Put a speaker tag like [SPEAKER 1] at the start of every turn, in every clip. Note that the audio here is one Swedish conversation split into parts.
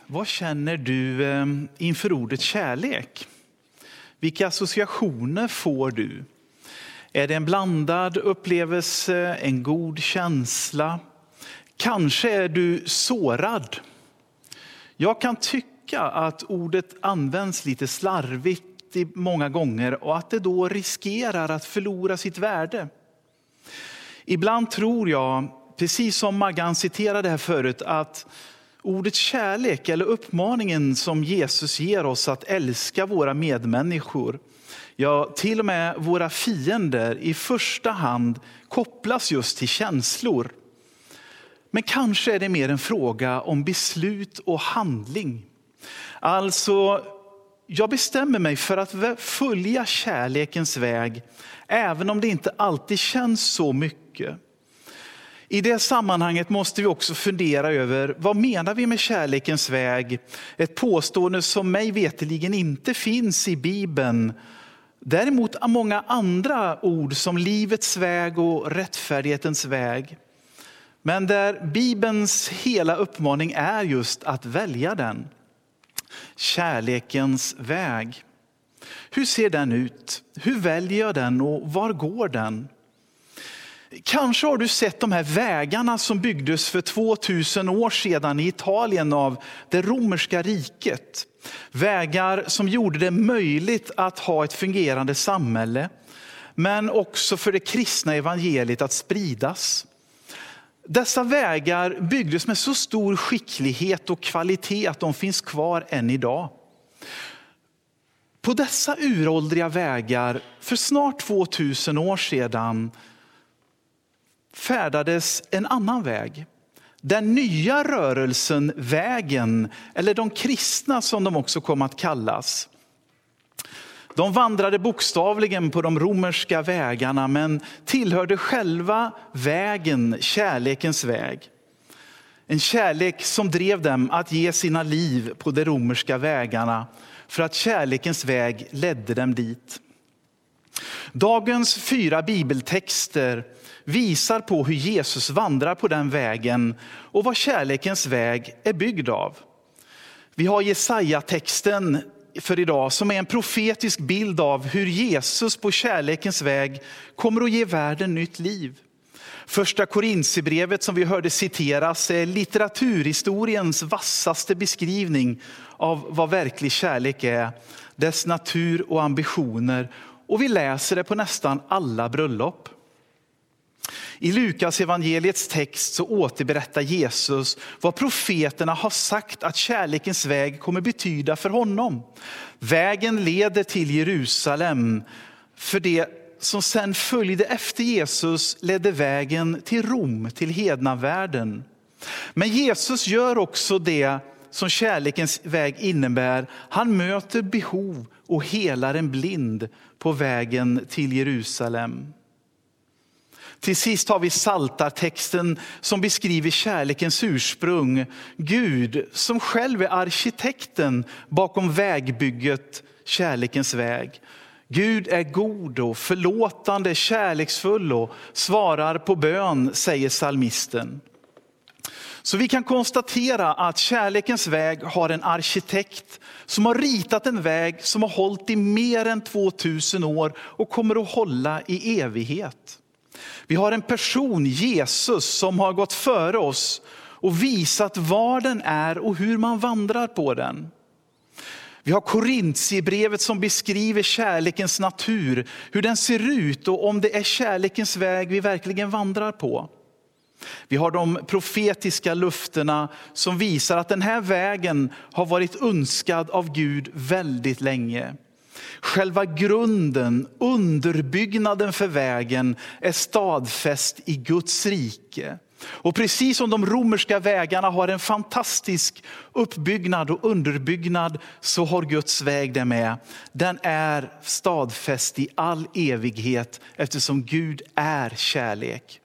[SPEAKER 1] Vad känner du inför ordet kärlek? Vilka associationer får du? Är det en blandad upplevelse, en god känsla? Kanske är du sårad. Jag kan tycka att ordet används lite slarvigt många gånger och att det då riskerar att förlora sitt värde. Ibland tror jag, precis som Maggan citerade här förut, att ordet kärlek eller uppmaningen som Jesus ger oss att älska våra medmänniskor, ja till och med våra fiender, i första hand kopplas just till känslor. Men kanske är det mer en fråga om beslut och handling. Alltså, jag bestämmer mig för att följa kärlekens väg, även om det inte alltid känns så mycket. I det sammanhanget måste vi också fundera över vad menar vi med kärlekens väg? Ett påstående som mig veteligen inte finns i Bibeln. Däremot många andra ord som livets väg och rättfärdighetens väg. Men där Bibelns hela uppmaning är just att välja den. Kärlekens väg. Hur ser den ut? Hur väljer jag den och var går den? Kanske har du sett de här vägarna som byggdes för 2000 år sedan i Italien av det romerska riket. Vägar som gjorde det möjligt att ha ett fungerande samhälle, men också för det kristna evangeliet att spridas. Dessa vägar byggdes med så stor skicklighet och kvalitet att de finns kvar än idag. På dessa uråldriga vägar för snart 2000 år sedan färdades en annan väg. Den nya rörelsen, vägen, eller de kristna som de också kom att kallas. De vandrade bokstavligen på de romerska vägarna, men tillhörde själva vägen, kärlekens väg. En kärlek som drev dem att ge sina liv på de romerska vägarna, för att kärlekens väg ledde dem dit. Dagens 4 bibeltexter visar på hur Jesus vandrar på den vägen och vad kärlekens väg är byggd av. Vi har Jesaja-texten för idag som är en profetisk bild av hur Jesus på kärlekens väg kommer att ge världen nytt liv. Första Korinthierbrevet som vi hörde citeras är litteraturhistoriens vassaste beskrivning av vad verklig kärlek är, dess natur och ambitioner, och vi läser det på nästan alla bröllop. I Lukas evangeliets text så återberättar Jesus vad profeterna har sagt att kärlekens väg kommer betyda för honom. Vägen leder till Jerusalem. För det som sen följde efter Jesus ledde vägen till Rom, till hednavärlden. Men Jesus gör också det som kärlekens väg innebär. Han möter behov och helar en blind på vägen till Jerusalem. Till sist har vi Psaltartexten som beskriver kärlekens ursprung. Gud som själv är arkitekten bakom vägbygget, kärlekens väg. Gud är god och förlåtande, kärleksfull och svarar på bön, säger psalmisten. Så vi kan konstatera att kärlekens väg har en arkitekt som har ritat en väg som har hållit i mer än 2000 år och kommer att hålla i evighet. Vi har en person, Jesus, som har gått före oss och visat var den är och hur man vandrar på den. Vi har Korinthierbrevet som beskriver kärlekens natur, hur den ser ut och om det är kärlekens väg vi verkligen vandrar på. Vi har de profetiska löftena som visar att den här vägen har varit önskad av Gud väldigt länge. Själva grunden, underbyggnaden för vägen är stadfäst i Guds rike. Och precis som de romerska vägarna har en fantastisk uppbyggnad och underbyggnad, så har Guds väg det med. Den är stadfäst i all evighet eftersom Gud är kärlek.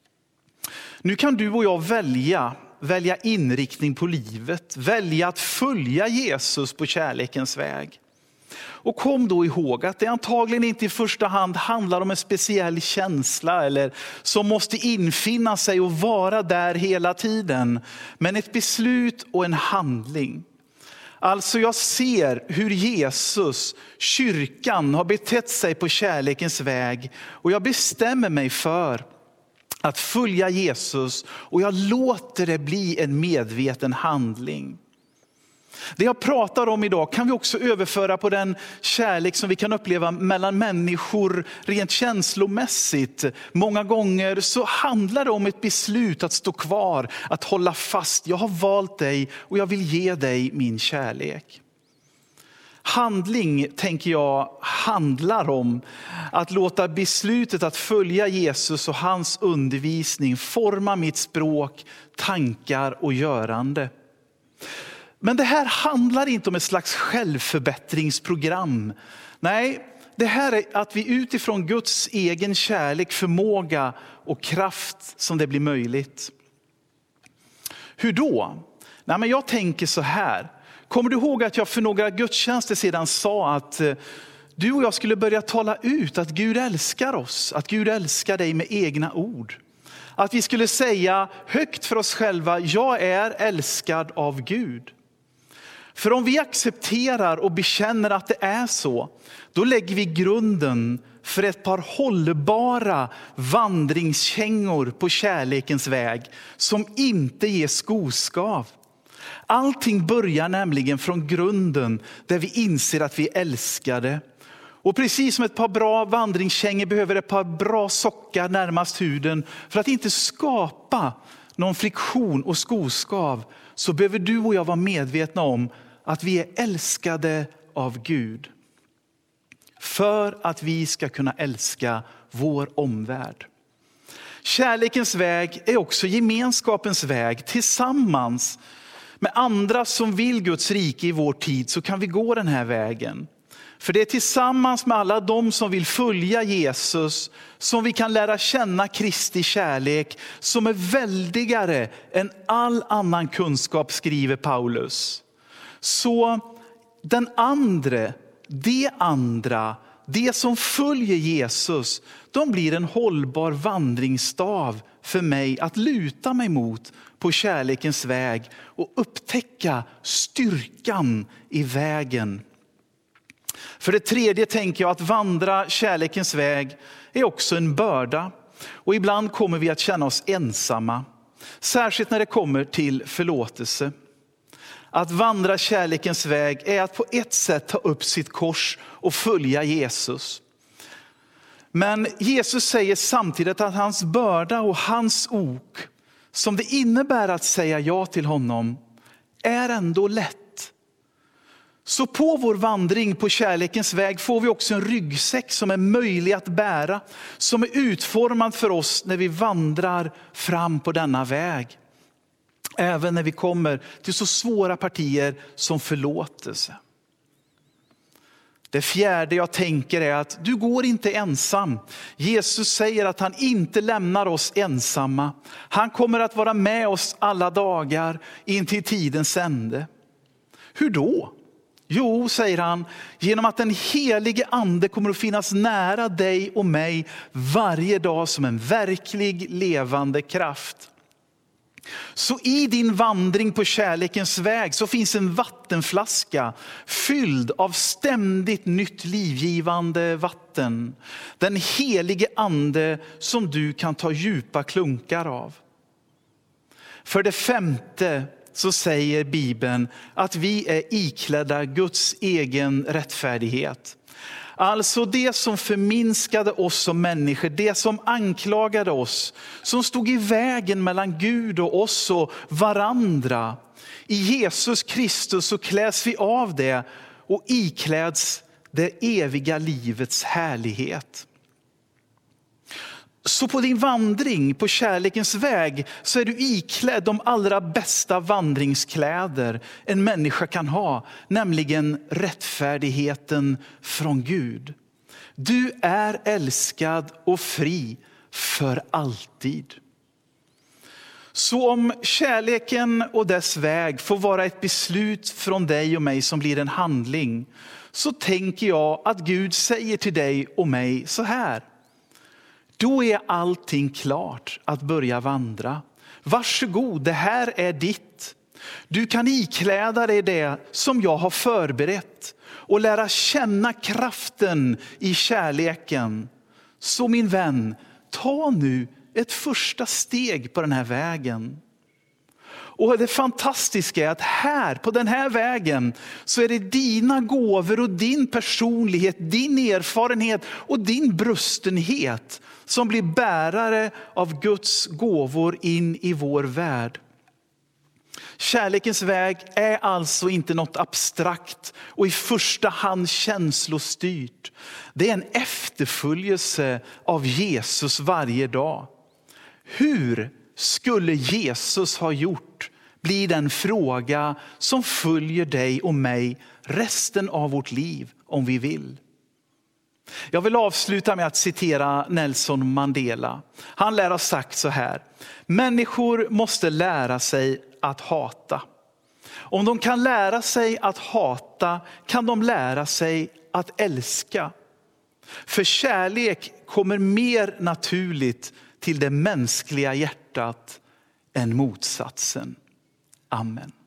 [SPEAKER 1] Nu kan du och jag välja inriktning på livet, välja att följa Jesus på kärlekens väg. Och kom då ihåg att det antagligen inte i första hand handlar om en speciell känsla eller som måste infinna sig och vara där hela tiden. Men ett beslut och en handling. Alltså jag ser hur Jesus, kyrkan, har betett sig på kärlekens väg. Och jag bestämmer mig för att följa Jesus och jag låter det bli en medveten handling. Det jag pratar om idag kan vi också överföra på den kärlek som vi kan uppleva mellan människor rent känslomässigt. Många gånger så handlar det om ett beslut att stå kvar, att hålla fast. Jag har valt dig och jag vill ge dig min kärlek. Handling, tänker jag, handlar om att låta beslutet att följa Jesus och hans undervisning forma mitt språk, tankar och görande. Men det här handlar inte om ett slags självförbättringsprogram. Nej, det här är att vi utifrån Guds egen kärlek, förmåga och kraft som det blir möjligt. Hur då? Nej, men jag tänker så här. Kommer du ihåg att jag för några gudstjänster sedan sa att du och jag skulle börja tala ut att Gud älskar oss, att Gud älskar dig med egna ord. Att vi skulle säga högt för oss själva, jag är älskad av Gud. För om vi accepterar och bekänner att det är så, då lägger vi grunden för ett par hållbara vandringskängor på kärlekens väg som inte ger skoskav. Allting börjar nämligen från grunden där vi inser att vi är älskade. Och precis som ett par bra vandringskängor behöver ett par bra sockar närmast huden för att inte skapa någon friktion och skoskav, så behöver du och jag vara medvetna om att vi är älskade av Gud. För att vi ska kunna älska vår omvärld. Kärlekens väg är också gemenskapens väg. Tillsammans med andra som vill Guds rike i vår tid så kan vi gå den här vägen. För det är tillsammans med alla de som vill följa Jesus som vi kan lära känna Kristi kärlek som är väldigare än all annan kunskap, skriver Paulus. Så det som följer Jesus, de blir en hållbar vandringsstav för mig att luta mig mot på kärlekens väg och upptäcka styrkan i vägen. För det tredje tänker jag att vandra kärlekens väg är också en börda. Och ibland kommer vi att känna oss ensamma. Särskilt när det kommer till förlåtelse. Att vandra kärlekens väg är att på ett sätt ta upp sitt kors och följa Jesus. Men Jesus säger samtidigt att hans börda och hans ok, som det innebär att säga ja till honom, är ändå lätt. Så på vår vandring på kärlekens väg får vi också en ryggsäck som är möjlig att bära. Som är utformad för oss när vi vandrar fram på denna väg. Även när vi kommer till så svåra partier som förlåtelse. Det fjärde jag tänker är att du går inte ensam. Jesus säger att han inte lämnar oss ensamma. Han kommer att vara med oss alla dagar in till tidens ände. Hur då? Jo, säger han, genom att den helige ande kommer att finnas nära dig och mig varje dag som en verklig levande kraft. Så i din vandring på kärlekens väg så finns en vattenflaska fylld av ständigt nytt livgivande vatten. Den helige ande som du kan ta djupa klunkar av. För det femte så säger Bibeln att vi är iklädda Guds egen rättfärdighet. Alltså det som förminskade oss som människor, det som anklagade oss, som stod i vägen mellan Gud och oss och varandra. I Jesus Kristus så kläs vi av det och ikläds det eviga livets härlighet. Så på din vandring på kärlekens väg så är du iklädd de allra bästa vandringskläder en människa kan ha. Nämligen rättfärdigheten från Gud. Du är älskad och fri för alltid. Så om kärleken och dess väg får vara ett beslut från dig och mig som blir en handling, så tänker jag att Gud säger till dig och mig så här: då är allting klart att börja vandra. Varsågod, det här är ditt. Du kan ikläda dig det som jag har förberett och lära känna kraften i kärleken. Så min vän, ta nu ett första steg på den här vägen. Och det fantastiska är att här på den här vägen så är det dina gåvor och din personlighet, din erfarenhet och din brustenhet som blir bärare av Guds gåvor in i vår värld. Kärlekens väg är alltså inte något abstrakt och i första hand känslostyrt. Det är en efterföljelse av Jesus varje dag. Hur skulle Jesus ha gjort blir den fråga som följer dig och mig resten av vårt liv om vi vill. Jag vill avsluta med att citera Nelson Mandela. Han lär ha sagt så här: människor måste lära sig att hata. Om de kan lära sig att hata kan de lära sig att älska. För kärlek kommer mer naturligt till det mänskliga hjärtat än motsatsen. Amen.